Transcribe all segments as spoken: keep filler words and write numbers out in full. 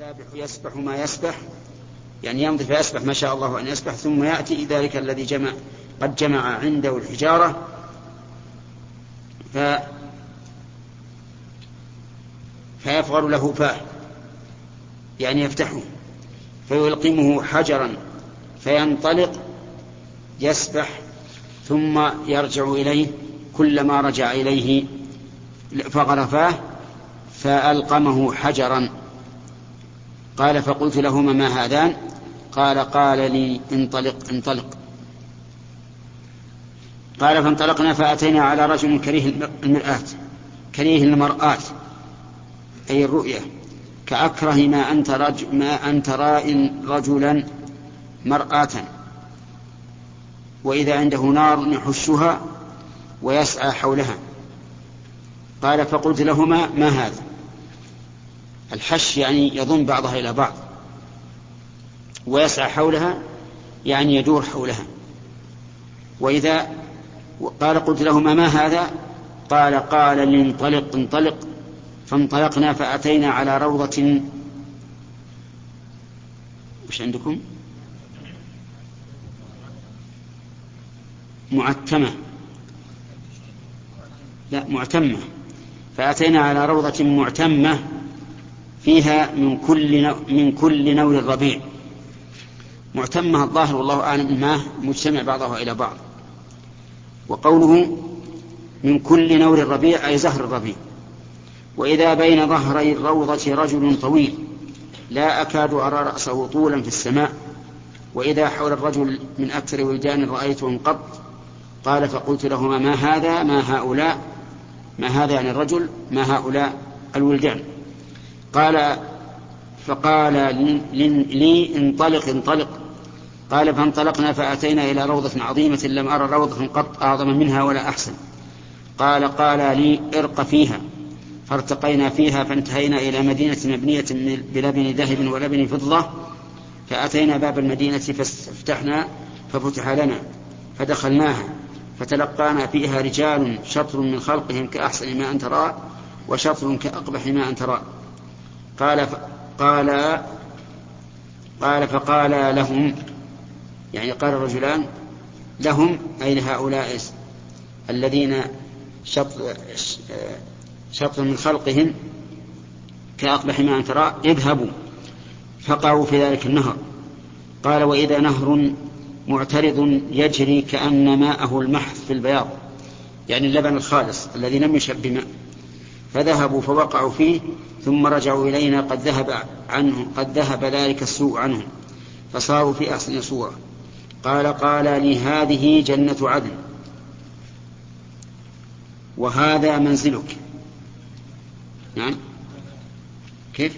السابح يسبح ما يسبح، يعني يمضي فيسبح ما شاء الله أن يسبح، ثم يأتي ذلك الذي جمع قد جمع عنده الحجارة ف... فيفغر له فاه، يعني يفتحه فيلقمه حجرا فينطلق يسبح، ثم يرجع إليه، كلما رجع إليه فغر فاه فألقمه حجرا. قال فقلت لهما ما هذان؟ قال قال لي انطلق انطلق. قال فانطلقنا فأتينا على رجل كريه المرآة، كريه المرآة أي الرؤية، كأكره ما أنت, رج ما أنت راء رجلا مرآة، وإذا عنده نار يحشها ويسعى حولها. قال فقلت لهما ما هذا؟ الحش يعني يضم بعضها إلى بعض، ويسعى حولها يعني يدور حولها. وإذا قال قلت لهما ما هذا؟ قال قال لي انطلق انطلق. فانطلقنا فأتينا على روضة، وش عندكم؟ معتمة، لا معتمة. فأتينا على روضة معتمة فيها من كل نوع من كل نوع الربيع. معتمة الظاهر والله أعلم ما مجتمع بعضها إلى بعض. وقوله من كل نور الربيع أي زهر الربيع. وإذا بين ظهري الروضة رجل طويل لا أكاد أرى رأسه طولا في السماء، وإذا حول الرجل من أكثر ولدان رأيتهم قط. قال فقلت لهما ما هذا؟ ما هؤلاء؟ ما هذا يعني الرجل، ما هؤلاء الولدان؟ قال فقال لي انطلق انطلق. قال فانطلقنا فأتينا إلى روضة عظيمة لم أرى روضة قط أعظم منها ولا أحسن. قال قال لي ارق فيها. فارتقينا فيها فانتهينا إلى مدينة مبنية بلبن ذهب ولبن فضة، فأتينا باب المدينة فافتحنا ففتح لنا فدخلناها، فتلقانا فيها رجال شطر من خلقهم كأحسن ما أنت ترى وشطر كأقبح ما أنت ترى. قال قال قال فقال لهم، يعني قال الرجلان لهم أي لهؤلاء الذين شطر, شطر من خلقهم كأقبح ما أنت ترى اذهبوا. فقعوا في ذلك النهر. قال وإذا نهر معترض يجري كأن ماءه المحث في البياض، يعني اللبن الخالص الذي لم يشب بماء. فذهبوا فوقعوا فيه ثم رجعوا إلينا قد ذهب عنه قد ذهب ذلك السوء عنهم فصاروا في أحسن صورة. قال قال لي هذه جنة عدن وهذا منزلك. نعم كيف؟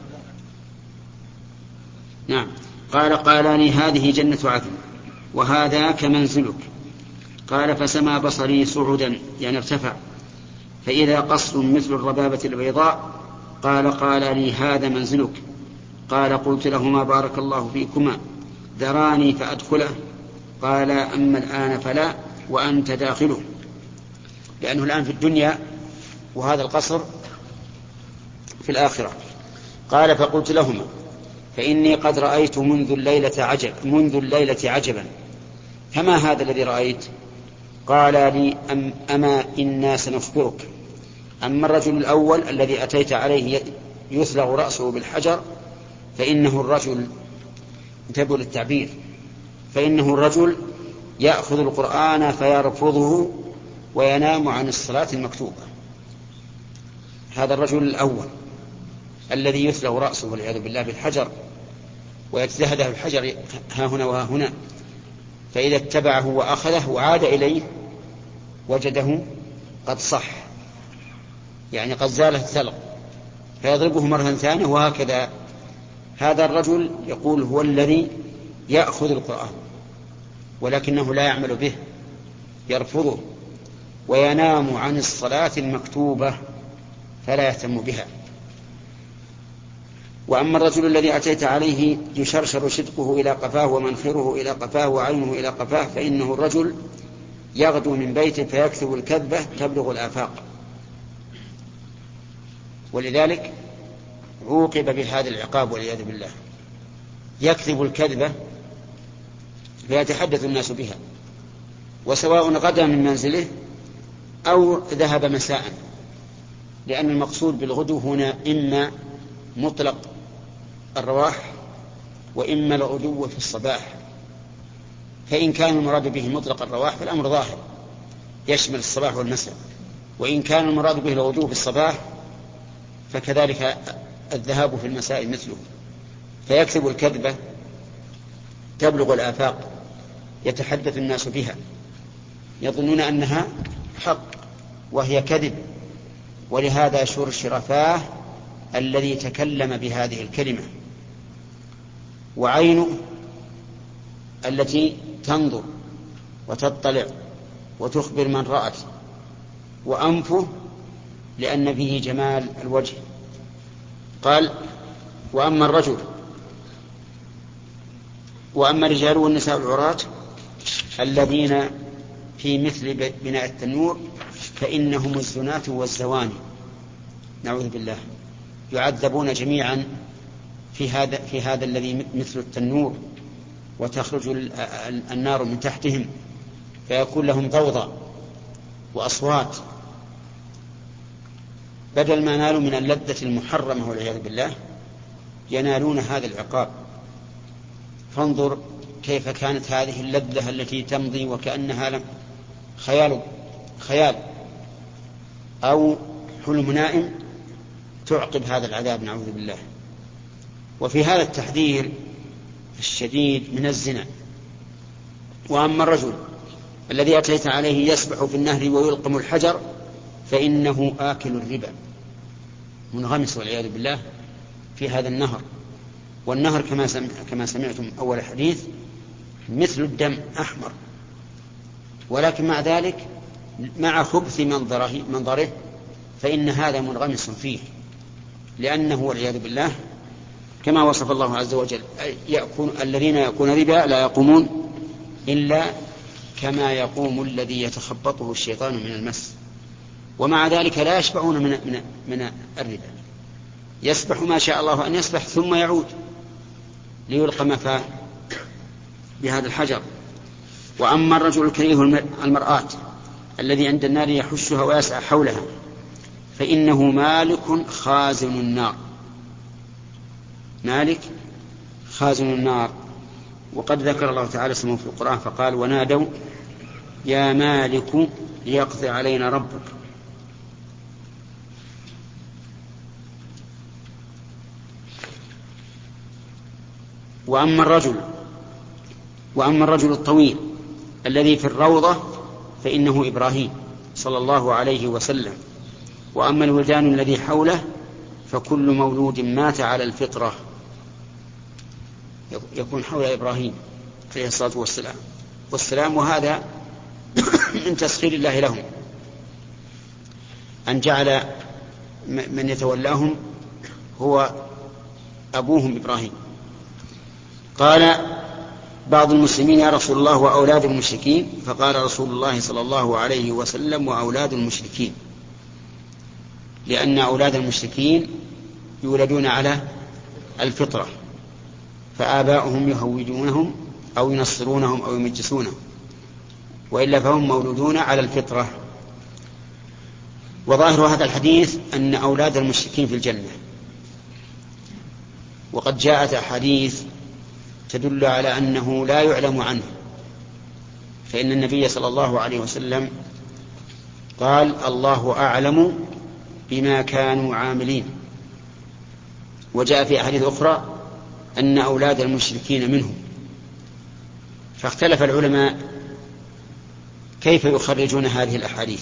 نعم قال قال لي هذه جنة عدن وهذا كمنزلك. قال فسمى بصري صعدا يعني ارتفع، فإذا قصر مثل الربابة البيضاء. قال قال لي هذا منزلك. قال قلت لهما بارك الله فيكما ذراني فأدخله. قال أما الآن فلا وأنت داخله، لأنه الآن في الدنيا وهذا القصر في الآخرة. قال فقلت لهما فإني قد رأيت منذ الليلة عجب منذ الليلة عجبا. فما هذا الذي رأيت؟ قال لي أم أما إنا سنخبرك. أما الرجل الأول الذي أتيت عليه يثلغ رأسه بالحجر فإنه الرجل، انتبهوا للتعبير، فإنه الرجل يأخذ القرآن فيرفضه وينام عن الصلاة المكتوبة. هذا الرجل الأول الذي يثلغ رأسه والعياذ بالله بالحجر ويتزهده الحجر ها هنا وها هنا، فإذا اتبعه وأخذه وعاد إليه وجده قد صح، يعني قد زال الثلغ، فيضربه مرة ثانية وهكذا. هذا الرجل يقول هو الذي يأخذ القرآن ولكنه لا يعمل به، يرفضه وينام عن الصلاة المكتوبة فلا يهتم بها. وأما الرجل الذي أتيت عليه يشرشر شدقه إلى قفاه ومنخره إلى قفاه وعينه إلى قفاه فإنه الرجل يغدو من بيته فيكتب الكذبة تبلغ الآفاق. ولذلك عوقب بهذا العقاب والعياذ بالله. يكذب الكذبة فيتحدث الناس بها، وسواء غدا من منزله أو ذهب مساء، لأن المقصود بالغدو هنا إما مطلق الرواح وإما الغدو في الصباح. فإن كان المراد به مطلق الرواح فالأمر ظاهر يشمل الصباح والمساء، وإن كان المراد به الغدو في الصباح فكذلك الذهاب في المساء مثله. فيكذب الكذبة تبلغ الآفاق، يتحدث الناس بها يظنون أنها حق وهي كذب. ولهذا شرشر فاه الذي تكلم بهذه الكلمة، وعينه التي تنظر وتطلع وتخبر من رأت، وأنفه لأن فيه جمال الوجه. قال: وأما الرجل وأما الرجال والنساء العراة الذين في مثل بناء التنور فإنهم الزناة والزواني، نعوذ بالله، يعذبون جميعا في هذا في هذا الذي مثل التنور، وتخرج النار من تحتهم، فيكون لهم ضوضاء وأصوات بدل ما نالوا من اللذة المحرمة والعياذ بالله ينالون هذا العقاب. فانظر كيف كانت هذه اللذة التي تمضي وكأنها خيال خيال أو حلم نائم تعقب هذا العذاب، نعوذ بالله. وفي هذا التحذير الشديد من الزنا. وأما الرجل الذي أتيت عليه يسبح في النهر ويلقم الحجر فإنه آكل الربا، منغمس والعياذ بالله في هذا النهر. والنهر كما كما سمعتم أول حديث مثل الدم أحمر، ولكن مع ذلك مع خبث منظره, منظره فإن هذا منغمس فيه، لأنه والعياذ بالله كما وصف الله عز وجل: يأكل الذين يأكلون ربا لا يقومون إلا كما يقوم الذي يتخبطه الشيطان من المس. ومع ذلك لا يشبعون من, من, من الربا، يسبح ما شاء الله أن يسبح ثم يعود ليلقم فاه بهذا الحجر. وأما الرجل الكريه المرآة الذي عند النار يحشها ويسعى حولها فإنه مالك خازن النار، مالك خازن النار. وقد ذكر الله تعالى اسمه في القرآن فقال: ونادوا يا مالك ليقضي علينا ربك. وأما الرجل وأما الرجل الطويل الذي في الروضة فإنه إبراهيم صلى الله عليه وسلم. وأما الولدان الذي حوله فكل مولود مات على الفطرة، يكون حول إبراهيم عليه الصلاة والسلام والسلام وهذا من تسخير الله لهم أن جعل من يتولاهم هو أبوهم إبراهيم. قال بعض المسلمين: يا رسول الله وأولاد المشركين؟ فقال رسول الله صلى الله عليه وسلم: وأولاد المشركين، لأن أولاد المشركين يولدون على الفطرة، فآباؤهم يهودونهم أو ينصرونهم أو يمجسونهم، وإلا فهم مولودون على الفطرة. وظاهر هذا الحديث أن أولاد المشركين في الجنة، وقد جاءت أحاديث تدل على أنه لا يعلم عنه، فإن النبي صلى الله عليه وسلم قال: الله أعلم بما كانوا عاملين. وجاء في أحاديث أخرى أن أولاد المشركين منهم. فاختلف العلماء كيف يخرجون هذه الأحاديث،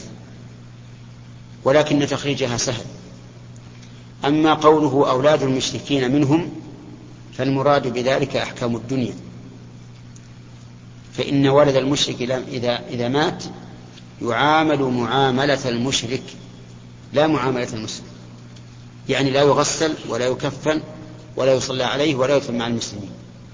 ولكن تخريجها سهل. أما قوله أولاد المشركين منهم فالمراد بذلك أحكام الدنيا، فإن ولد المشرك إذا, إذا مات يعامل معاملة المشرك لا معاملة المسلم، يعني لا يغسل ولا يكفن ولا يصلى عليه ولا يدفن مع المسلمين.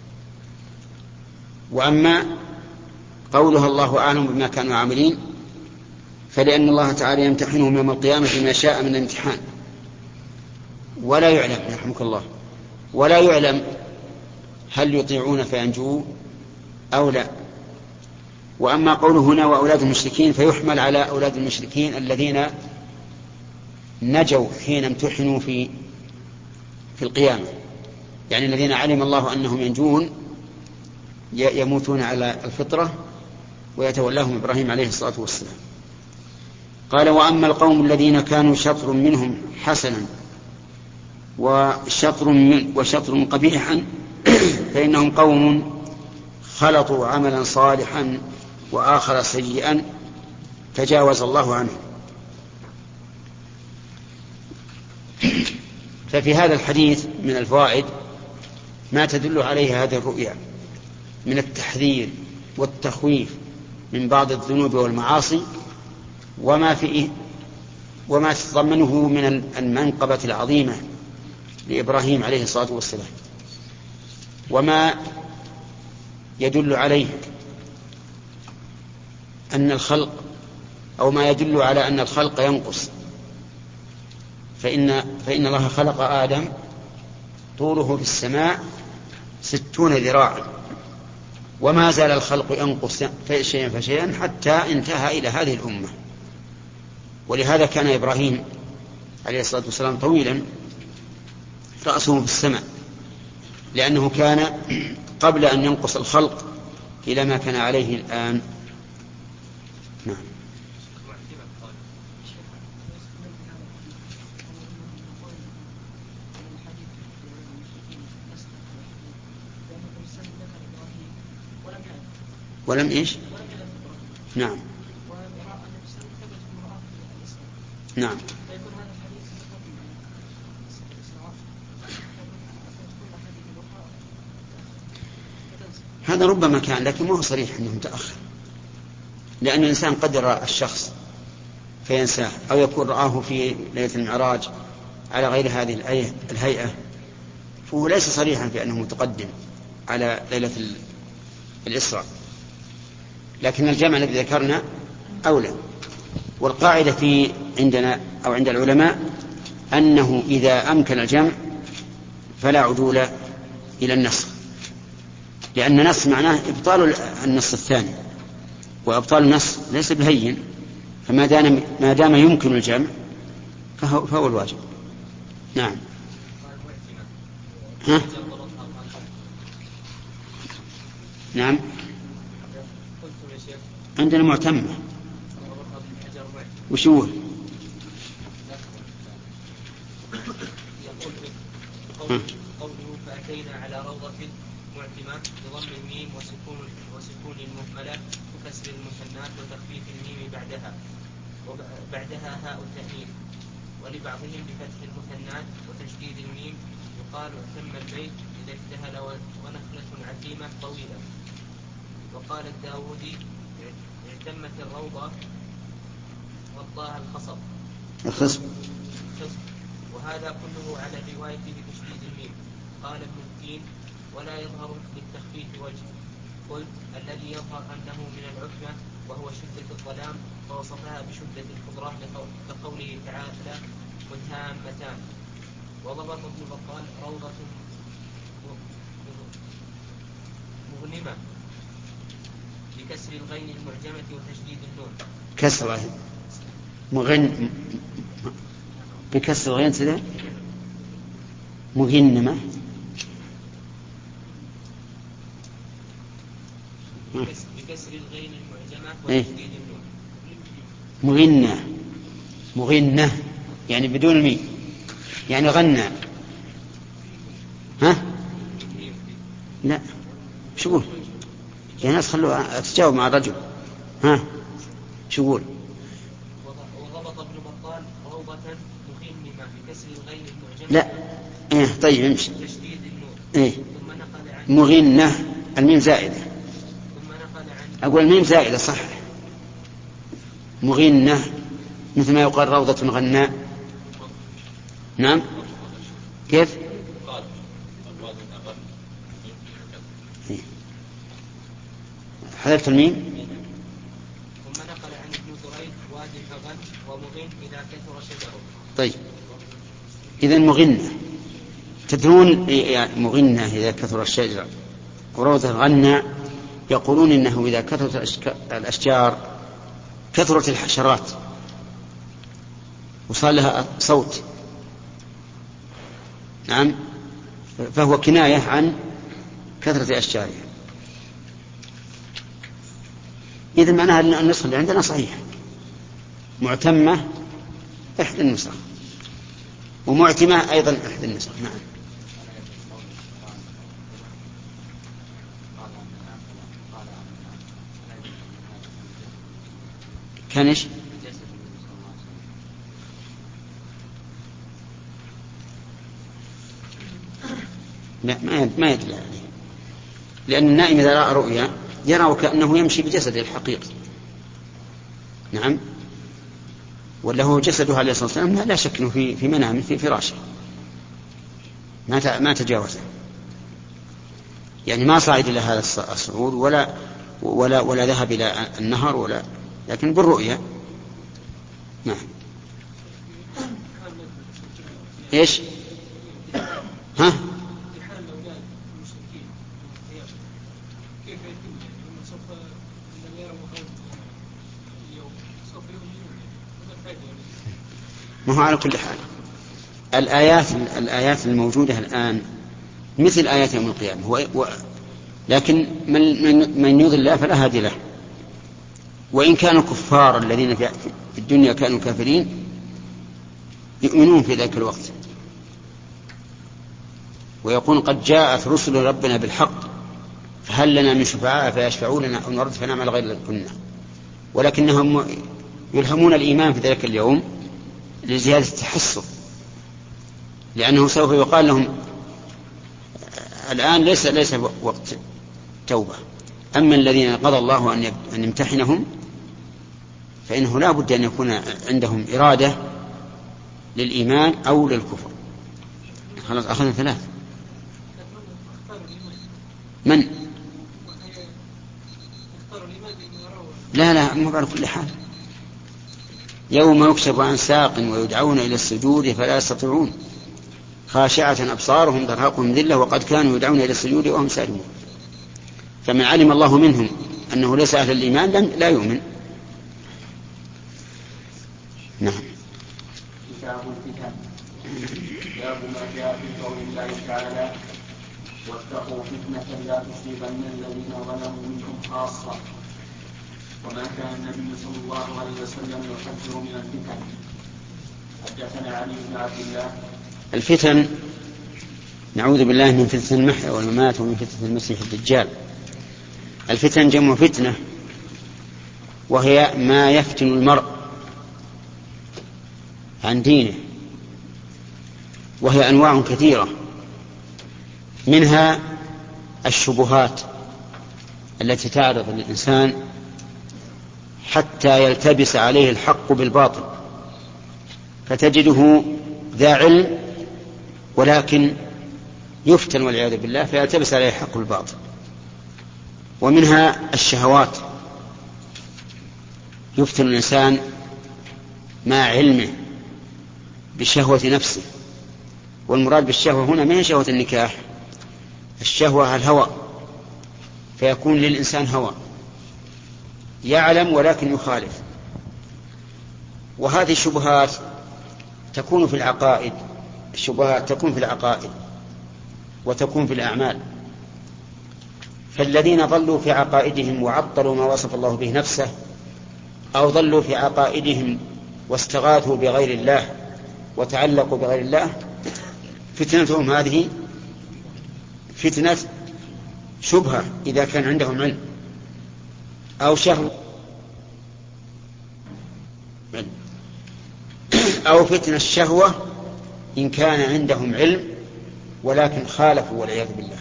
وأما قولها الله أعلم بما كانوا عاملين فلأن الله تعالى يمتحنهم يوم القيامة بما شاء من الامتحان، ولا يعلم يرحمك الله ولا يعلم هل يطيعون فينجوا أو لا. وأما قوله هنا وأولاد المشركين فيحمل على أولاد المشركين الذين نجوا حين امتحنوا في في القيامة، يعني الذين علم الله أنهم ينجون يموتون على الفطرة ويتولاهم إبراهيم عليه الصلاة والسلام. قال وأما القوم الذين كانوا شطر منهم حسنا وشطر, من وشطر قبيحا فإنهم قوم خلطوا عملا صالحا وآخر سيئا تجاوز الله عنه. ففي هذا الحديث من الفوائد ما تدل عليه هذه الرؤيا من التحذير والتخويف من بعض الذنوب والمعاصي وما فيه وما تضمنه من المنقبة العظيمة لإبراهيم عليه الصلاة والسلام، وما يدل عليه أن الخلق أو ما يدل على أن الخلق ينقص. فإن, فإن الله خلق آدم طوله في السماء ستون ذراعا وما زال الخلق ينقص شيئا فشيئا حتى انتهى إلى هذه الأمة. ولهذا كان إبراهيم عليه الصلاة والسلام طويلا رأسه في السماء، لأنه كان قبل أن ينقص الخلق إلى ما كان عليه الآن. نعم. ولم إيش؟ نعم نعم. هذا ربما كان، لكن ما هو صريح أنه متأخر، لأن الإنسان قد رأى الشخص فينساه، أو يكون رآه في ليلة المعراج على غير هذه الهيئة، فهو ليس صريحا في أنه متقدم على ليلة الإسراء. لكن الجمع الذي ذكرنا أولى. والقاعدة في عندنا أو عند العلماء أنه إذا أمكن الجمع فلا عدول إلى النسخ، لأن النسخ معناه إبطال النص الثاني، وإبطال النص ليس بهين، فما دام ما دام يمكن الجمع فهو, فهو الواجب. نعم. ها؟ نعم. عندنا معتمة. وشو قوله فأتينا على روضة معتمة بضم الميم وسكون وسكون المهملة وكسر المثنات وتخفيف الميم بعدها وبعدها هاء التأنيث، ولبعضهم بفتح المثنات وتشديد الميم. يقال اعتم البيت إذا اجتهل ونخلة عتيمة طويلة. وقال الداودي اعتمت الروضة غطاها الخصب الخصب. وهذا كله على روايته بتشديد الميم. قال ابن التين ولا يظهر للتخفيف وجه. قلت الذي يظهر أنه من العتمة وهو شدة الظلام، فوصفها بشدة الخضرة كقوله تعالى مدهامتان. وضبط ابن بطال روضة مغنمة بكسر الغين المعجمة وتشديد النون. كسر مغن بكسر الغين سده مغنمة بكسر الغين المعجمة وتشديد النون. مغنة مغنة يعني بدون الميم، يعني غنى. ها؟ لا شو قول يا ناس، خلوا أتجاوب مع الرجل. ها شو قول؟ وضبط ابن بطال روضة مغنمة بكسر الغين المعجمة. لا إيه طيب امشي. تشديد النون. إيه ثم نقل عن مغنة الميم زائدة. ثم نقل عن أقول الميم زائدة صح. مغنة مثل ما يقال روضة غناء. نعم كيف؟ حذفت الميم. ثم نقل عن ابن دريد واد كغن ومغن إذا كثر شجره. طيب إذن مغنة. تدرون يعني مغنة إذا كثر الشجر وروضة غنى، يقولون إنه إذا كثرت الأشجار كثرت الحشرات وصار لها صوت. نعم، فهو كناية عن كثرة أشجارها. إذن معناها أن النسخ اللي عندنا صحيح، معتمة إحدى النسخ، ومعتمة أيضا إحدى النسخ. نعم. كان إيش؟ لا، ما يدل عليه، لأن النائم إذا رأى رؤيا يرى وكأنه يمشي بجسده الحقيقي. نعم، وله جسده عليه الصلاة والسلام لا شك أنه في في منامه في فراشه، ما ما تجاوزه، يعني ما صعد إلى هذا الصعود ولا ولا ولا ذهب إلى النهر ولا، لكن بالرؤيا. نعم. إيش؟ ها؟ ما هو على كل حال الآيات الآيات الموجودة الآن مثل آيات يوم القيامة، و... لكن من من, من يضل الله فلا هادي له. وإن كانوا كفار الذين في الدنيا كانوا كافرين يؤمنون في ذلك الوقت، ويقول قد جاءت رسل ربنا بالحق فهل لنا من شفعاء فيشفعوا لنا أو نرد فنعمل غير الذي كنا. ولكنهم يلهمون الإيمان في ذلك اليوم لزيادة التحسر، لأنه سوف يقال لهم الآن ليس ليس وقت توبة، أما الذين قضى الله أن يمتحنهم فإنه لا بد أن يكون عندهم إرادة للإيمان أو للكفر. خلاص أخذنا ثلاث. من؟ لا لا مو على كل حال. يوم يكشف عن ساق ويدعون إلى السجود فلا يستطيعون خاشعة أبصارهم ترهقهم ذلة وقد كانوا يدعون إلى السجود وهم سالمون. فمن علم الله منهم أنه ليس أهل الإيمان لا يؤمن. نعم. كتاب الفتن. باب ما جاء في قول الله تعالى واتقوا فتنة لا تصيبن الذين ظلموا منكم خاصة. وما كان النبي صلى الله عليه وسلم يحذر من الفتن. حدثنا علي بن عبد الله. الفتن نعوذ بالله من فتنة المحيا والممات ومن فتنة المسيح الدجال. الفتن جمع فتنة، وهي ما يفتن المرء عن دينه، وهي أنواع كثيرة، منها الشبهات التي تعرض للإنسان حتى يلتبس عليه الحق بالباطل، فتجده ذا علم ولكن يفتن والعياذ بالله فيلتبس عليه الحق بالباطل. ومنها الشهوات، يفتن الإنسان مع علمه بشهوة نفسه، والمراد بالشهوة هنا ما هي شهوة النكاح، الشهوة الهوى، فيكون للإنسان هوى يعلم ولكن يخالف. وهذه الشبهات تكون في العقائد، الشبهات تكون في العقائد وتكون في الأعمال. فالذين ضلوا في عقائدهم وعطلوا ما وصف الله به نفسه، أو ضلوا في عقائدهم واستغاثوا بغير الله وتعلقوا بغير الله، فتنتهم هذه فتنة شبهة إذا كان عندهم علم، أو شهوة، أو فتنة الشهوة إن كان عندهم علم ولكن خالفوا والعياذ بالله.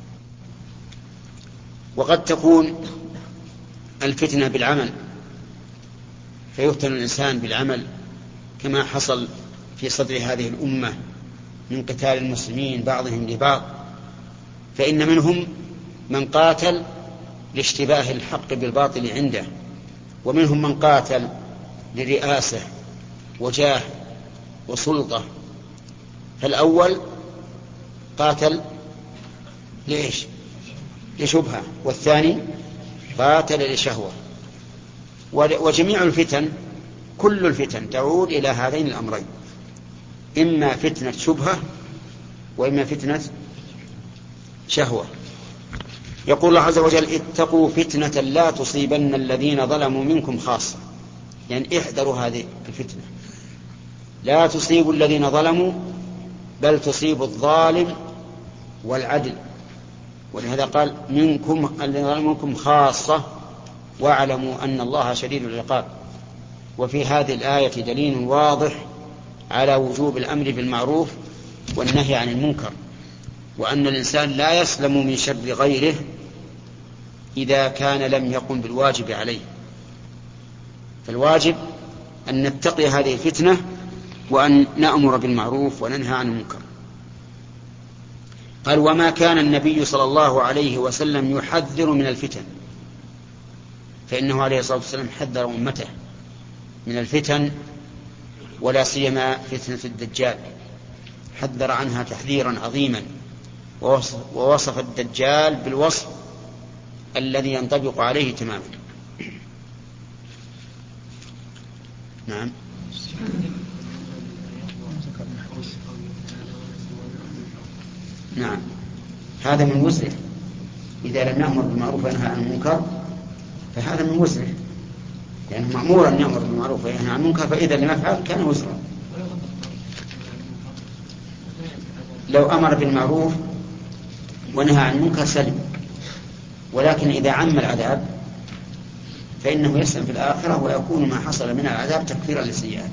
وقد تكون الفتنة بالعمل، فيفتن الإنسان بالعمل كما حصل في صدر هذه الأمة من قتال المسلمين بعضهم لبعض، فإن منهم من قاتل لاشتباه الحق بالباطل عنده، ومنهم من قاتل لرئاسة وجاه وسلطة، فالأول قاتل ليش؟ لشبهة، والثاني قاتل لشهوة. وجميع الفتن، كل الفتن تعود إلى هذين الأمرين، إما فتنة شبهة وإما فتنة شهوة. يقول الله عز وجل: اتقوا فتنة لا تصيبن الذين ظلموا منكم خاصة، يعني احذروا هذه الفتنة، لا تصيب الذين ظلموا بل تصيب الظالم والعدل. ولهذا قال: منكم الذين ظلموا منكم خاصة واعلموا أن الله شديد العقاب. وفي هذه الآية دليل واضح على وجوب الأمر بالمعروف والنهي عن المنكر، وأن الإنسان لا يسلم من شر غيره إذا كان لم يقم بالواجب عليه. فالواجب أن نتقي هذه الفتنة وأن نأمر بالمعروف وننهى عن المنكر. قال: وما كان النبي صلى الله عليه وسلم يحذر من الفتن، فإنه عليه الصلاة والسلام حذر أمته من الفتن، ولا سيما فتنة الدجال، حذر عنها تحذيرا عظيما، ووصف الدجال بالوصف الذي ينطبق عليه تماما. نعم. نعم، هذا من وزره، إذا لم نأمر بالمعروف وننهى عن المنكر فهذا من وزره، لأنه يعني مأمور أن يأمر بالمعروف وينهى عن المنكر، فإذا لم يفعل كان وزرا. لو أمر بالمعروف ونهى عن المنكر سلم، ولكن إذا عم العذاب فإنه يسلم في الآخرة، ويكون ما حصل من العذاب تكفيرا للسيئات.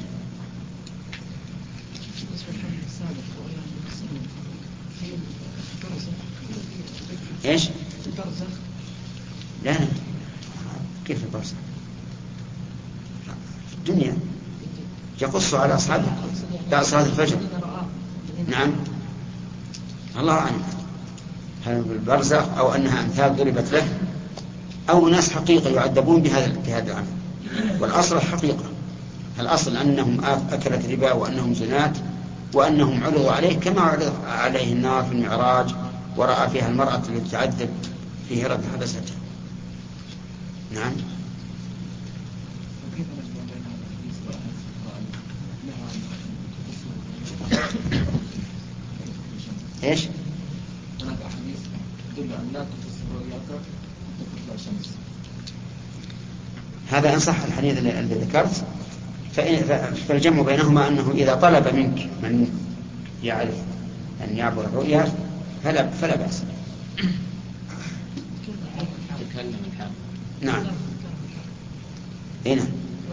إيش؟ لا لا، كيف البرزخ؟ الدنيا يقص على أصحابه بعد صلاة الفجر. نعم، الله أعلم، هل بالبرزخ أو أنها أمثال ضربت له، أو ناس حقيقة يعذبون بهذا بهذا العمل. والأصل الحقيقة، الأصل أنهم أكلت ربا وأنهم زنات وأنهم عرضوا عليه كما عرض عليه النار في المعراج، ورأى فيها المرأة التي تعذب في هرة حبستها. نعم. ايش؟ هناك أحاديث تدل أن لا تفسر رؤياك تطلع الشمس. هذا إن صح الحديث الذي ذكرت، فالجمع بينهما أنه إذا طلب منك من يعرف أن يعبر الرؤيا فلا فلا بأس. تكلم الحال. نعم. هنا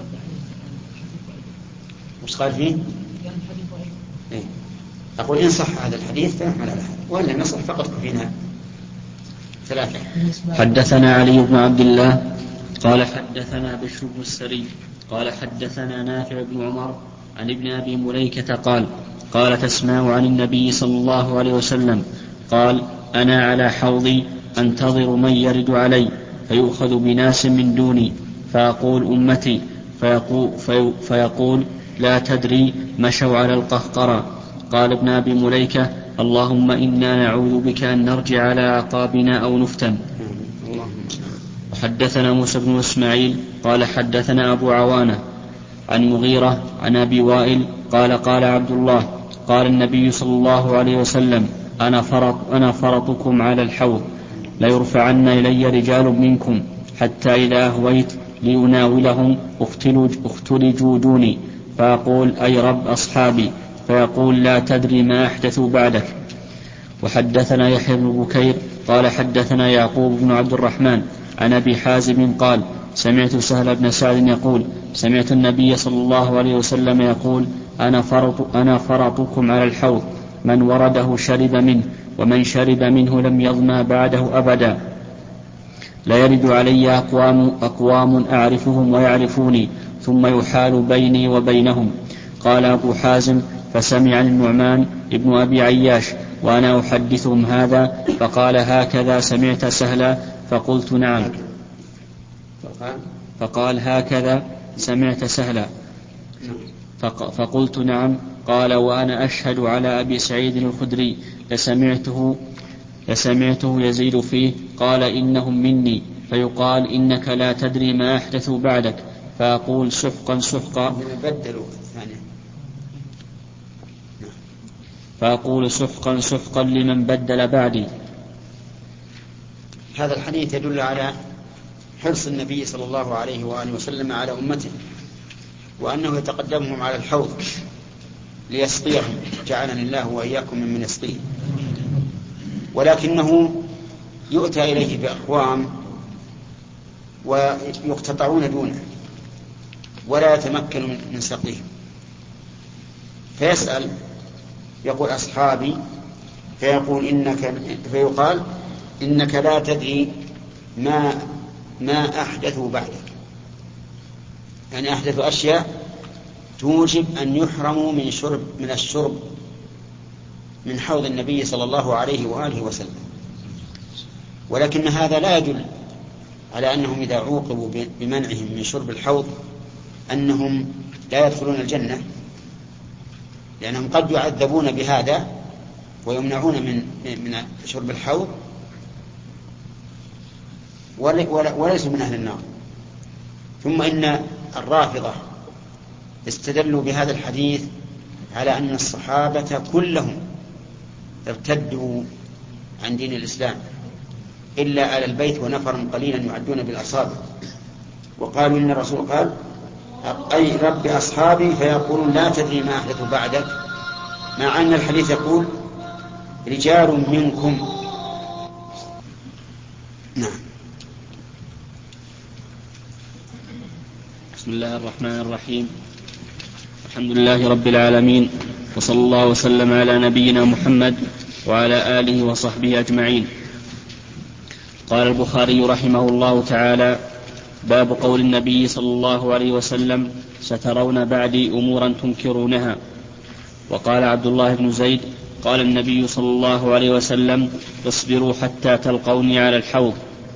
وش قال فيه؟ إيه؟ أقول إن صح هذا الحديث فنحمل على هذا، وإن لم يصح فقط كفينا ثلاثة. حدثنا علي بن عبد الله قال حدثنا بشر بن السري قال حدثنا نافع بن عمر عن ابن أبي مليكة قال قال تسمع عن النبي صلى الله عليه وسلم قال: أنا على حوضي أنتظر من يرد علي فيؤخذ بناس من دوني فأقول أمتي، فيقول, في فيقول لا تدري مشوا على القهقرة. قال ابن أبي مليكة: اللهم إنا نعوذ بك أن نرجع على أعقابنا أو نفتن. وحدثنا موسى بن إسماعيل قال حدثنا أبو عوانة عن مغيرة عن أبي وائل قال قال عبد الله قال النبي صلى الله عليه وسلم: أنا فرط أنا فرطكم على الحوض، ليرفعن إلي رجال منكم حتى إذا أهويت ليناولهم اختلجوا دوني، فأقول: أي رب أصحابي، فيقول: لا تدري ما أحدثوا بعدك. وحدثنا يحيى بن بكير قال حدثنا يعقوب بن عبد الرحمن عن أبي حازم قال: سمعت سهل بن سعد يقول: سمعت النبي صلى الله عليه وسلم يقول: أنا فرط أنا فرطكم على الحوض، من ورده شرب منه، ومن شرب منه لم يظمأ بعده أبدا. لا يرد علي أقوام, أقوام أعرفهم ويعرفوني، ثم يحال بيني وبينهم. قال أبو حازم: فسمع النعمان ابن أبي عياش وأنا أحدثهم هذا، فقال: هكذا سمعت سهلا؟ فقلت: نعم. فقال: هكذا سمعت سهلا؟ فقلت نعم. قال وأنا أشهد على أبي سعيد الخدري لسمعته, لسمعته يزيد فيه. قال إنهم مني، فيقال إنك لا تدري ما أحدثوا بعدك، فأقول سحقا سحقا فأقول سحقا سحقا لمن بدل بعدي. هذا الحديث يدل على حرص النبي صلى الله عليه وآله وسلم على أمته، وأنه يتقدمهم على الحوض ليسقيهم، جعلني الله وإياكم من يسقيه. ولكنه يؤتى إليه بأقوام ويقتطعون دونه ولا يتمكن من سقيهم، فيسأل يقول أصحابي، فيقول إنك فيقال إنك لا تدري ما ما أحدثوا بعدك، يعني أحدثوا أشياء توجب أن يحرموا من شرب من الشرب من حوض النبي صلى الله عليه وآله وسلم. ولكن هذا لا يدل على أنهم إذا عوقبوا بمنعهم من شرب الحوض أنهم لا يدخلون الجنة، لأنهم قد يعذبون بهذا ويمنعون من من شرب الحوض وليسوا من أهل النار. ثم إن الرافضة استدلوا بهذا الحديث على أن الصحابة كلهم ارتدوا عن دين الإسلام إلا آل البيت ونفرا قليلا يعدون بالأصابع، وقالوا إن الرسول قال أي رب أصحابي، فيقولون لا تدري ما أحدثوا بعدك، مع أن الحديث يقول رجال منكم. نعم. بسم الله الرحمن الرحيم. الحمد لله رب العالمين، وصلى الله وسلم على نبينا محمد وعلى آله وصحبه أجمعين. قال البخاري رحمه الله تعالى: باب قول النبي صلى الله عليه وسلم: سترون بعدي أمورا تنكرونها. وقال عبد الله بن زيد: قال النبي صلى الله عليه وسلم: اصبروا حتى تلقوني على الحوض.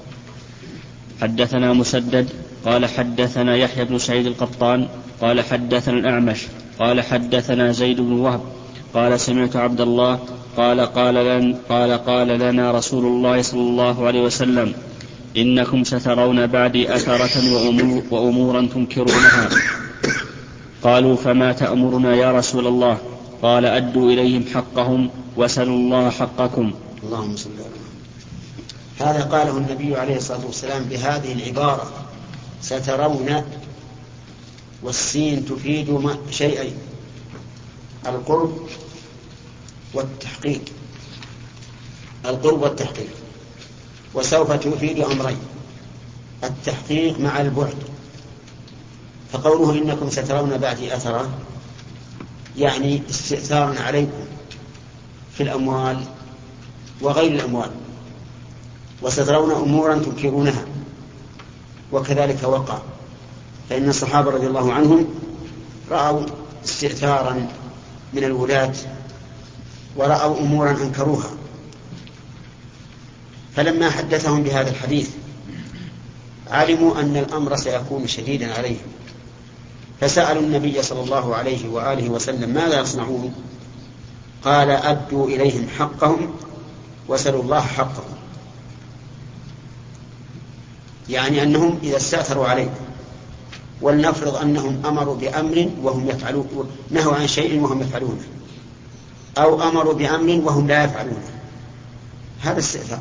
حدثنا مسدد قال حدثنا يحيى بن سعيد القطان قال حدثنا الأعمش قال حدثنا زيد بن وهب قال سمعت عبد الله قال قال, لن قال قال لنا رسول الله صلى الله عليه وسلم: إنكم سترون بعدي أثرة وأمور وأمورا تنكرونها. قالوا: فما تأمرنا يا رسول الله؟ قال: أدوا إليهم حقهم وسلوا الله حقكم. اللهم صل على محمد. هذا قاله النبي عليه الصلاة والسلام بهذه العبارة: سترون، والسين تفيد شيئين: القرب والتحقيق، القرب والتحقيق. وسوف تفيد أمرين: التحقيق مع البعد. فقوله إنكم سترون بعدي أثرا يعني استئثار عليكم في الأموال وغير الأموال، وسترون أمورا تنكرونها. وكذلك وقع، فإن الصحابة رضي الله عنهم رأوا استئثارا من الولاة ورأوا أمورا أنكروها، فلما حدثهم بهذا الحديث علموا أن الأمر سيكون شديدا عليهم، فسألوا النبي صلى الله عليه وآله وسلم: ماذا يصنعون؟ قال: أدوا إليهم حقهم وسلوا الله حقهم. يعني أنهم إذا استأثروا عليكم، ولنفرض أنهم أمروا بأمر وهم يفعلون، نهوا عن شيء وهم يفعلونه، أو أمروا بأمر وهم لا يفعلونه، هذا استئثار.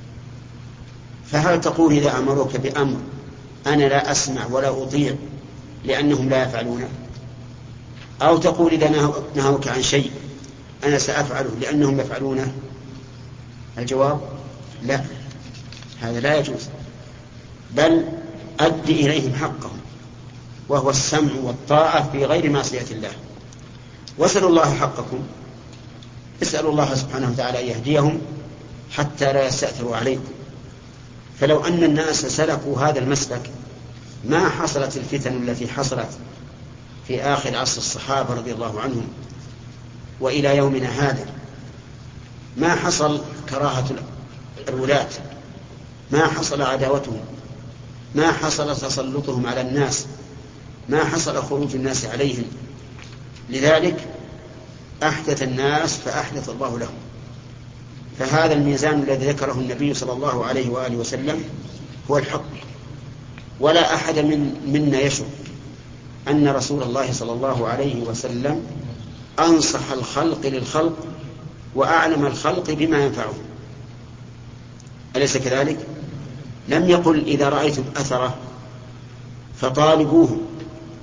فهل تقول إذا أمروك بأمر أنا لا أسمع ولا أطيع لأنهم لا يفعلونه؟ أو تقول إذا نهوك عن شيء أنا سأفعله لأنهم يفعلونه؟ الجواب لا، هذا لا يجوز، بل أد إليهم حقهم، وهو السمع والطاعة في غير معصية الله. واسألوا الله حقكم، اسألوا الله سبحانه وتعالى أن يهديهم حتى لا يستأثروا عليكم. فلو أن الناس سلكوا هذا المسلك ما حصلت الفتن التي حصلت في آخر عصر الصحابة رضي الله عنهم وإلى يومنا هذا. ما حصل كراهة الولاة، ما حصل عداوتهم، ما حصل تسلطهم على الناس، ما حصل خروج الناس عليهم، لذلك أحدث الناس فأحدث الله لهم. فهذا الميزان الذي ذكره النبي صلى الله عليه وآله وسلم هو الحق. ولا أحد من منا يشك أن رسول الله صلى الله عليه وسلم أنصح الخلق للخلق وأعلم الخلق بما ينفعهم، أليس كذلك؟ لم يقل إذا رأيتم أثره فطالبوهم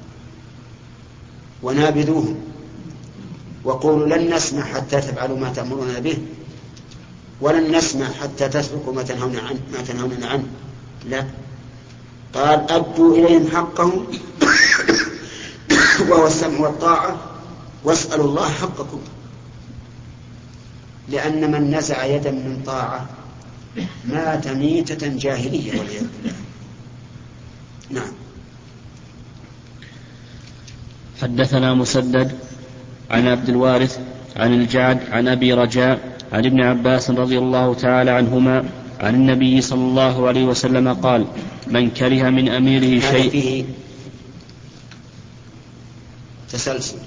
ونابذوهم وقولوا لن نسمع حتى تفعلوا ما تأمرون به ولن نسمع حتى تسلكوا ما تنهون عنه ما تنهون عنه. لا، قال أدوا إليهم حقهم وهو السمع والطاعة واسألوا الله حقكم، لأن من نزع يدا من طاعة مات ميتة جاهلية والعياذ بالله. نعم. حدثنا مسدد عن عبد الوارث عن الجعد عن أبي رجاء عن ابن عباس رضي الله تعالى عنهما عن النبي صلى الله عليه وسلم قال: من كره من أميره شيء. فيه تسلسل.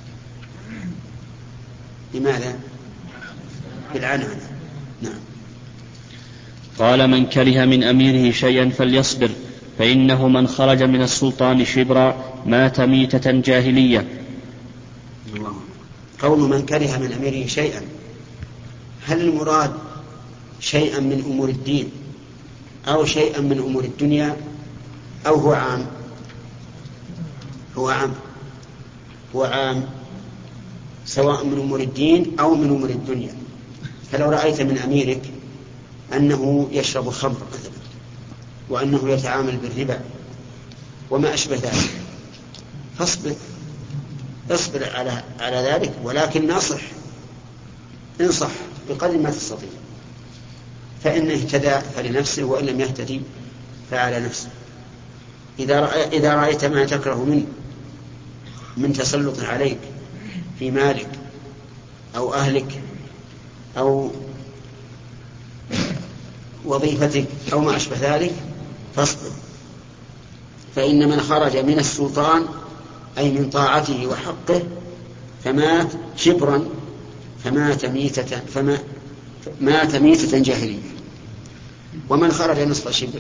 لماذا؟ بالعنعنة. نعم. قال: من كره من أميره شيئا فليصبر، فإنه من خرج من السلطان شبرا مات ميتة جاهلية. قول من كره من أميره شيئا، هل المراد شيئا من أمور الدين أو شيئا من أمور الدنيا أو هو عام؟ هو عام هو عام سواء من أمور الدين أو من أمور الدنيا. فلو رأيت من أميرك أنه يشرب الخمر مثلا وأنه يتعامل بالربا وما أشبه ذلك فاصبر اصبر على على ذلك، ولكن نصح انصح بقدر ما تستطيع، فإن اهتدى فلنفسه وإن لم يهتدي فعلى نفسه. إذا رأي إذا رأيت ما تكره منه من تسلط عليك في مالك أو أهلك أو وظيفتك أو ما أشبه ذلك فاصبر، فإن من خرج من السلطان أي من طاعته وحقه فمات شبرا فمات ميتة فما مات ميتة جاهلية. ومن خرج نصف شبر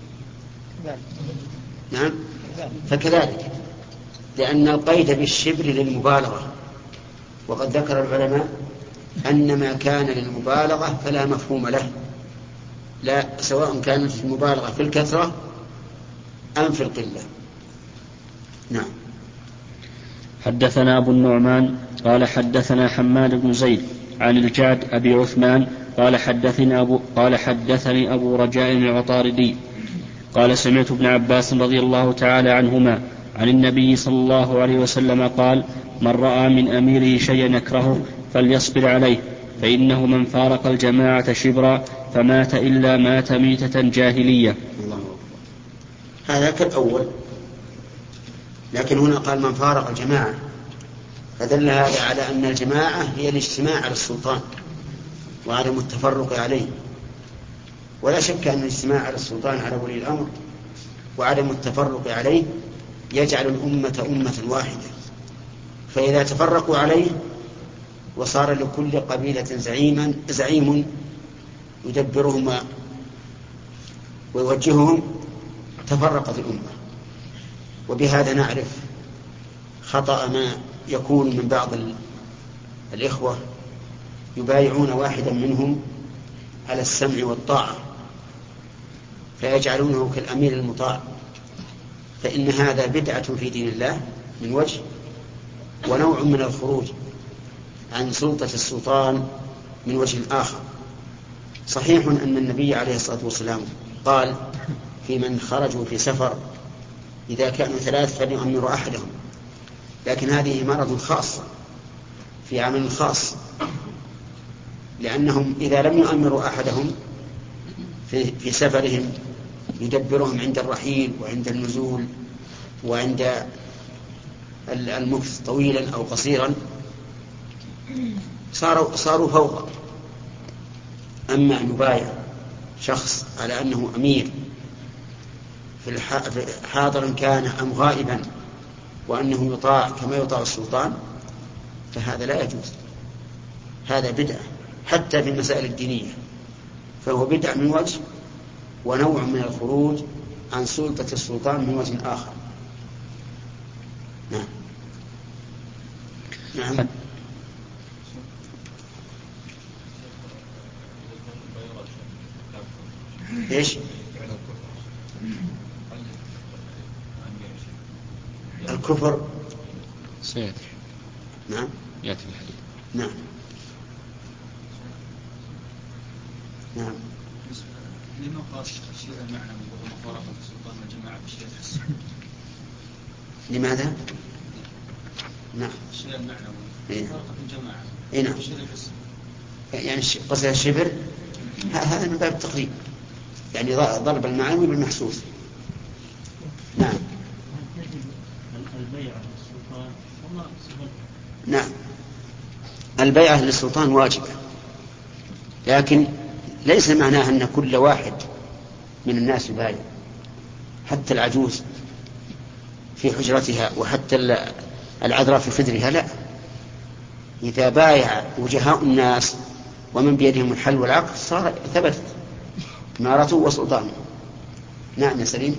نعم فكذلك، لأن القيد بالشبر للمبالغة، وقد ذكر العلماء أن ما كان للمبالغة فلا مفهوم له، لا سواء كانت المبالغة في الكثرة أم في القلة. نعم. حدثنا أبو النعمان قال حدثنا حماد بن زيد عن الجعد أبي عثمان قال حدثني أبو, قال حدثني أبو رجاء العطاردي قال سمعت ابن عباس رضي الله تعالى عنهما عن النبي صلى الله عليه وسلم قال: من رأى من أميره شيئا يكرهه فليصبر عليه، فإنه من فارق الجماعة شبرا فمات إلا مات ميتة جاهلية. الله أكبر. هذا كالأول، لكن هنا قال من فارق الجماعة، فدل هذا على أن الجماعة هي الاجتماع على السلطان وعدم التفرق عليه. ولا شك أن الاجتماع على السلطان على ولي الأمر وعدم التفرق عليه يجعل الأمة أمة واحدة، فإذا تفرقوا عليه وصار لكل قبيلة زعيما زعيم يدبرهم ويوجههم تفرقت الأمة. وبهذا نعرف خطأ ما يكون من بعض الإخوة يبايعون واحدا منهم على السمع والطاعة فيجعلونه كالأمير المطاع، فإن هذا بدعة في دين الله من وجه، ونوع من الخروج عن سلطة السلطان من وجه آخر. صحيح أن النبي عليه الصلاة والسلام قال في من خرجوا في سفر إذا كانوا ثلاث فليؤمروا أحدهم، لكن هذه إمارة خاصة في عمل خاص، لأنهم إذا لم يؤمروا أحدهم في, في سفرهم يدبرهم عند الرحيل وعند النزول وعند المكث طويلا أو قصيرا صاروا, صاروا فوضى. أما أن يبايع شخص على أنه أمير في حاضرا كان أم غائبا وأنه يطاع كما يطاع السلطان، فهذا لا يجوز، هذا بدعة حتى في المسائل الدينية، فهو بدعة من وجه ونوع من الخروج عن سلطة السلطان من وجه آخر. نعم. نعم. ايش؟ الكفر سيأتي. نعم. يأتي الحديث. نعم. نعم. لما قال الشيء المعنوي وهو مفارقة السلطان والجماعة بالشيء الحسي؟ لماذا؟ نعم. الشيء المعنوي إيه؟ مفارقة الجماعة. إيه نعم. بالشيء الحسي. يعني قصد الشبر هذا من باب التقريب، يعني ضرب المعنوي بالمحسوس. نعم. البيعة للسلطان وما نعم. البيعة للسلطان واجبة، لكن ليس معناه أن كل واحد من الناس يبايع، حتى العجوز في حجرتها وحتى العذراء في خدرها لا. إذا بايع وجهاء الناس ومن بيدهم الحل والعقد صار ثبتت إمارته وسلطانه. نعم يا سليم.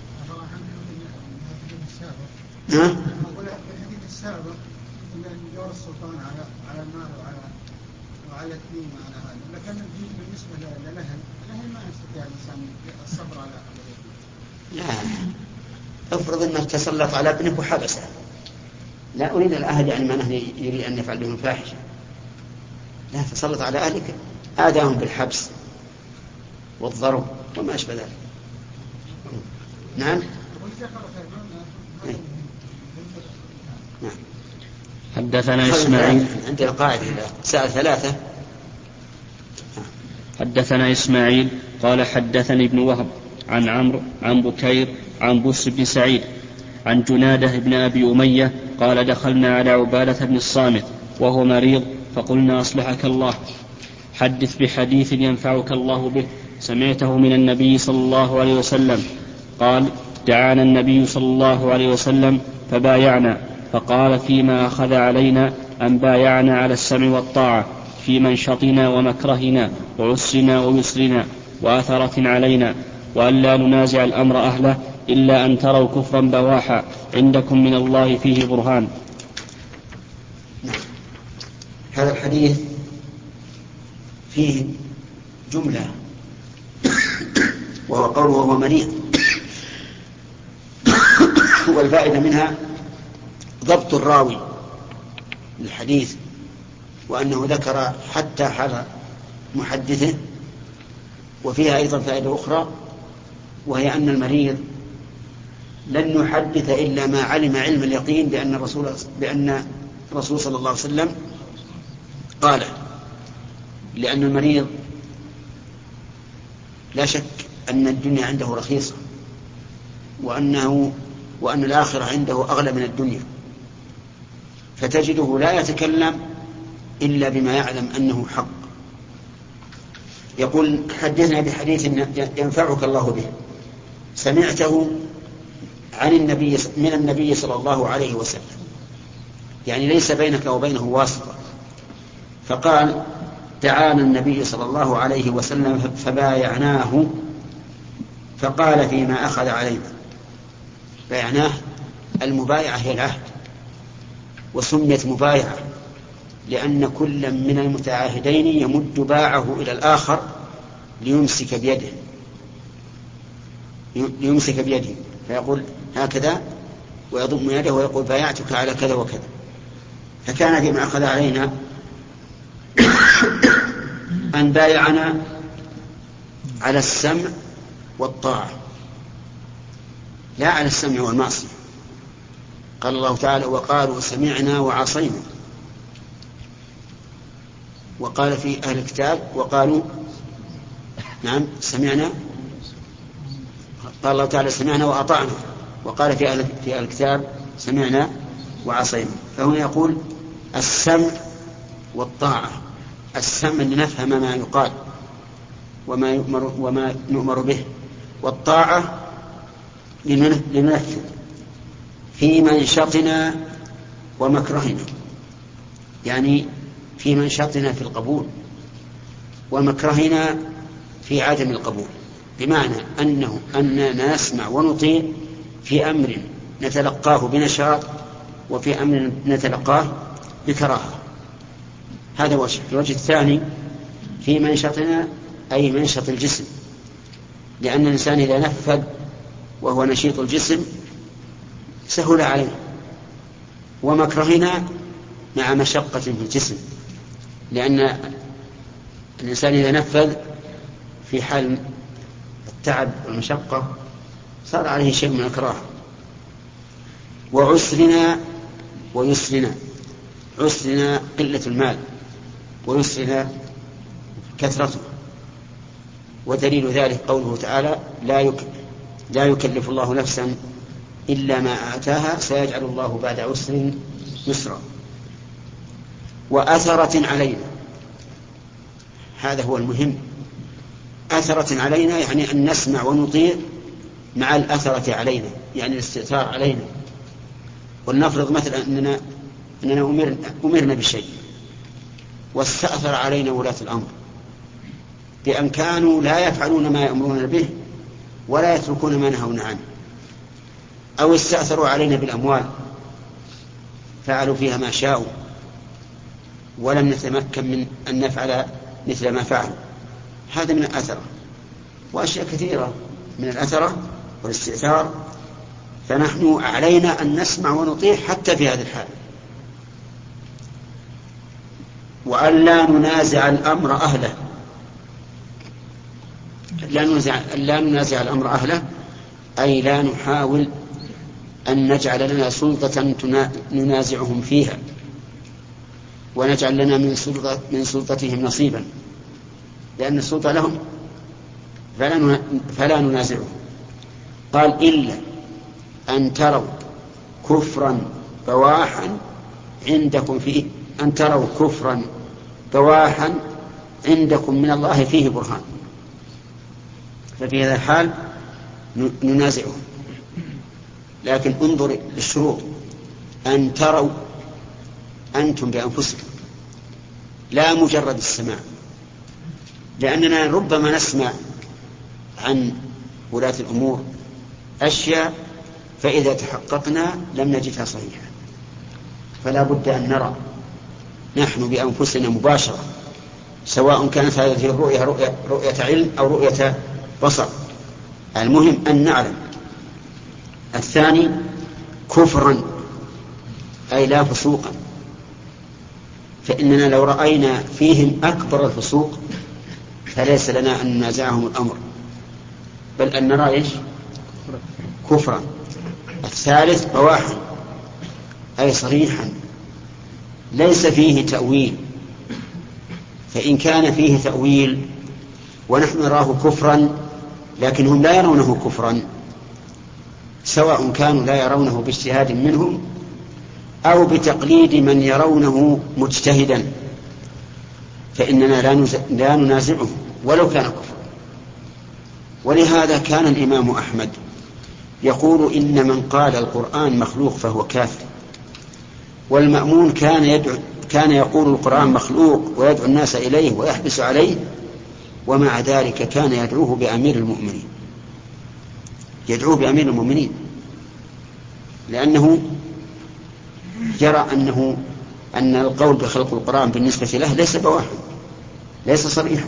ها؟ أقول في الحديث السابق أن دور السلطان على على المال وعلى وعلى الدين وعلى هذا، لكن بالنسبة للأهل الأهل ما يستطيع الإنسان الصبر على لا. افرض أنك تسلط على ابنك وحبسه، لا أريد الأهل يعني ما نحن يريد أن يفعل بهم فاحشة، لا، تسلط على أهلك آذاهم بالحبس والضرب وما أشبه ذلك. نعم. نعم. حدثنا إسماعيل. عندنا قاعدة إذا سأل ثلاثة. حدثنا إسماعيل قال حدثني ابن وهب عن عمرو عن بكير عن بس بن سعيد عن جناده بن أبي أمية قال دخلنا على عبادة بن الصامت وهو مريض فقلنا أصلحك الله، حدث بحديث ينفعك الله به سمعته من النبي صلى الله عليه وسلم. قال دعانا النبي صلى الله عليه وسلم فبايعنا، فقال فيما أخذ علينا أن بايعنا على السمع والطاعة في منشطنا ومكرهنا وعسرنا ويسرنا وآثرة علينا، وأن لا ننازع الأمر أهله إلا أن تروا كفرا بواحا عندكم من الله فيه برهان. هذا الحديث فيه جملة وهو قوله وهو مريض، والفائدة منها ضبط الراوي للحديث، وأنه ذكر حتى حال محدثه. وفيها أيضا فائدة أخرى، وهي أن المريض لن يحدث إلا ما علم علم اليقين بأن الرسول, بأن الرسول صلى الله عليه وسلم قال، لأن المريض لا شك أن الدنيا عنده رخيصة، وأنه وأن الآخرة عنده أغلى من الدنيا، فتجده لا يتكلم إلا بما يعلم أنه حق. يقول حدثنا بحديث ينفعك الله به سمعته عن النبي من النبي صلى الله عليه وسلم، يعني ليس بينك وبينه واسطة. فقال دعانا النبي صلى الله عليه وسلم فبايعناه، فقال فيما أخذ علينا. بايعناه المبايعة هي العهد، وسميت مبايعة لأن كل من المتعاهدين يمد باعه إلى الآخر ليمسك بيده ليمسك بيده فيقول هكذا ويضم يده ويقول بايعتك على كذا وكذا. فكان فيما أخذ علينا أن بايعنا على السمع والطاعة لا على السمع والمعصية. قال الله تعالى وقالوا سمعنا وعصينا، وقال في أهل الكتاب وقالوا نعم سمعنا، قال الله تعالى سمعنا وأطعنا، وقال في أهل, في أهل الكتاب سمعنا وعصينا. فهنا يقول السمع والطاعة، السمع لنفهم ما يقال وما يؤمر وما نؤمر به، والطاعة لننفذ في منشطنا ومكرهنا. يعني في منشطنا في القبول، ومكرهنا في عدم القبول، بمعنى أنه أننا نسمع ونطيع في أمر نتلقاه بنشاط وفي أمر نتلقاه بكراهة. هذا وجه. الوجه الثاني في منشطنا أي منشط الجسم، لأن الإنسان إذا نفذ وهو نشيط الجسم سهل عليه، ومكرهنا مع مشقة في الجسم، لأن الإنسان إذا نفذ في حال التعب والمشقة صار عليه شيء من الكراهة. وعسرنا ويسرنا، عسرنا قلة المال ويسرنا كثرته، ودليل ذلك قوله تعالى لا, يك... لا يكلف الله نفسا إلا ما آتاها سيجعل الله بعد عسر يسرا. وأثرة علينا، هذا هو المهم، أثرة علينا يعني أن نسمع ونطيع مع الأثرة علينا، يعني الاستئثار علينا. ولنفرض مثلا أننا, أننا أمرنا, أمرنا بشيء واستأثر علينا ولاة الأمر بأن كانوا لا يفعلون ما يأمرون به ولا يتركون ما نهون عنه، أو استأثروا علينا بالأموال فعلوا فيها ما شاءوا ولم نتمكن من أن نفعل مثل ما فعلوا. هذا من الأثرة، وأشياء كثيرة من الأثرة والاستئثار. فنحن علينا أن نسمع ونطيع حتى في هذه الحال، وأن لا ننازع الأمر أهله. لا ننازع, لا ننازع الأمر أهله أي لا نحاول أن نجعل لنا سلطة ننازعهم فيها ونجعل لنا من, سلطة من سلطتهم نصيبا، لأن السلطة لهم فلا, فلا ننازعهم. قال إلا أن تروا كفرا بواحا عندكم فيه، أن تروا كفرا بواحا عندكم من الله فيه برهان، ففي هذا الحال ننازعهم. لكن انظر للشروط، أن تروا أنتم بأنفسكم، لا مجرد السماع، لأننا ربما نسمع عن ولاة الأمور أشياء فإذا تحققنا لم نجدها صحيحة، فلا بد أن نرى نحن بأنفسنا مباشرة، سواء كانت هذه الرؤية رؤية, رؤية علم أو رؤية بصر، المهم أن نعلم. الثاني كفرا أي لا فسوقا، فإننا لو رأينا فيهم أكبر الفسوق فليس لنا أن ننازعهم الأمر، بل أن نرى إيش؟ كفرا. الثالث بواحا أي صريحا ليس فيه تأويل، فإن كان فيه تأويل ونحن نراه كفرا لكنهم لا يرونه كفرا، سواء كانوا لا يرونه باجتهاد منهم أو بتقليد من يرونه مجتهدا، فإننا لا ننازعه ولو كان كفرا. ولهذا كان الإمام أحمد يقول إن من قال القرآن مخلوق فهو كافر، والمأمون كان يدعو كان يقول القرآن مخلوق ويدعو الناس إليه ويحبس عليه، ومع ذلك كان يدعوه بأمير المؤمنين، يدعوه بأمير المؤمنين لأنه يرى أنه أن القول بخلق القرآن بالنسبة له ليس بواحد، ليس صريحا،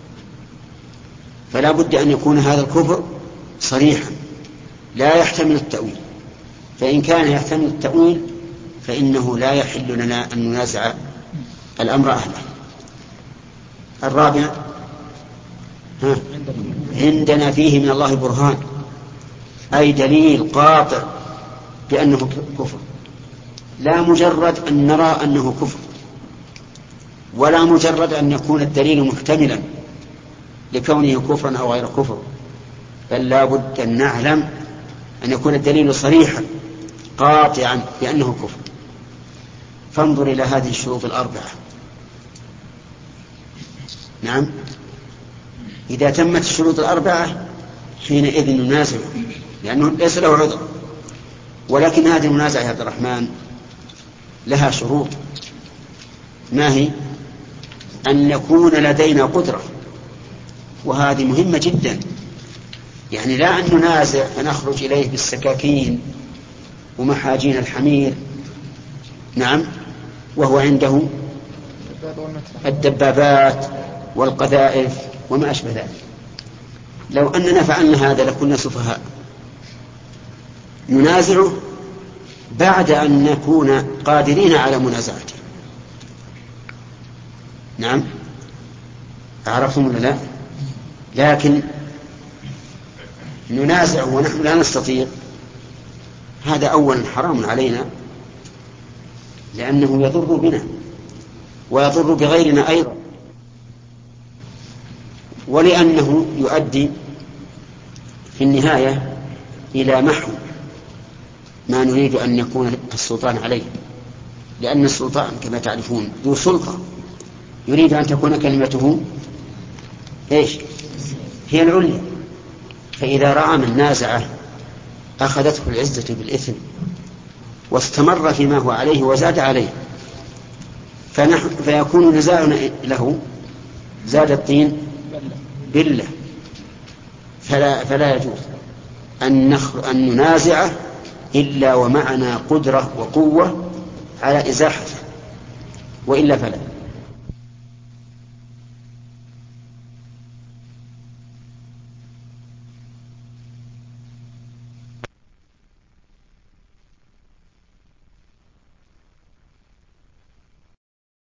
فلا بد أن يكون هذا الكفر صريحا لا يحتمل التأويل، فإن كان يحتمل التأويل فإنه لا يحل لنا أن ننازع الأمر أهله. الرابع ها عندنا فيه من الله برهان أي دليل قاطع بأنه كفر، لا مجرد أن نرى أنه كفر، ولا مجرد أن يكون الدليل محتملا لكونه كفرا أو غير كفر، بل لا بد أن نعلم أن يكون الدليل صريحا قاطعا بأنه كفر. فانظر إلى هذه الشروط الأربعة. نعم، إذا تمت الشروط الأربعة حينئذ ننازع لأنه ليس له عذر. ولكن هذه المنازعة يا عبد الرحمن لها شروط، ما هي؟ أن يكون لدينا قدرة، وهذه مهمة جدا. يعني لا أن ننازع فنخرج إليه بالسكاكين ومحاجين الحمير، نعم، وهو عنده الدبابات والقذائف وما أشبه ذلك. لو أننا فعلنا هذا لكنا سفهاء. ننازعه بعد أن نكون قادرين على منازعته. نعم، أعرفهم ولا لا؟ لكن ننازعه ونحن لا نستطيع، هذا أولا حرام علينا، لأنه يضر بنا ويضر بغيرنا أيضا، ولأنه يؤدي في النهاية إلى محو ما نريد أن يكون السلطان عليه، لأن السلطان كما تعرفون ذو سلطة، يريد أن تكون كلمته إيش؟ هي العليا. فإذا رأى من نازعه أخذته العزة بالإثم واستمر فيما هو عليه وزاد عليه، فنحن فيكون نزاعنا له زاد الطين بالله. فلا, فلا يجوز أن, نخر أن ننازعه إلا ومعنا قدرة وقوة على إزاحته، وإلا فلا.